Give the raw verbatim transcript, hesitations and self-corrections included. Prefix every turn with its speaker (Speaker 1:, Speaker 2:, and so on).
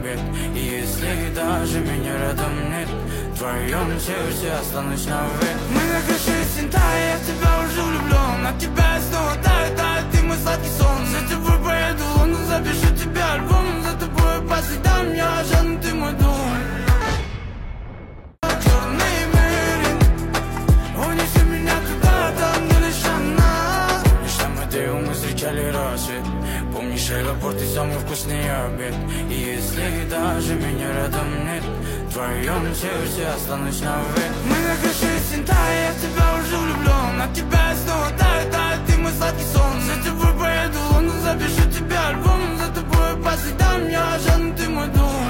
Speaker 1: обед. И если даже меня рядом нет, в твоем сердце останусь навек. Мы на крыше Синтая, я в тебя уже влюблен. От тебя я снова таю, таю, ты мой сладкий сон. За тобой поеду в Лондон, запишу тебе альбом. За тобой по следам, я жадный, ты мой дом. Черный Мерин, унеси меня туда, там не лишь она. Помнишь, там Матео мы встречали рассвет. Помнишь аэропорт и самый вкусный обед. И если даже меня рядом нет, в твоем сердце останусь навек. Мы на крыше Синтая, я в тебя уже влюблен. От тебя я снова таю, таю, ты мой сладкий сон. За тобой поеду в Лондон, запишу тебе альбом. За тобой по следам, я жадный, ты мой дом.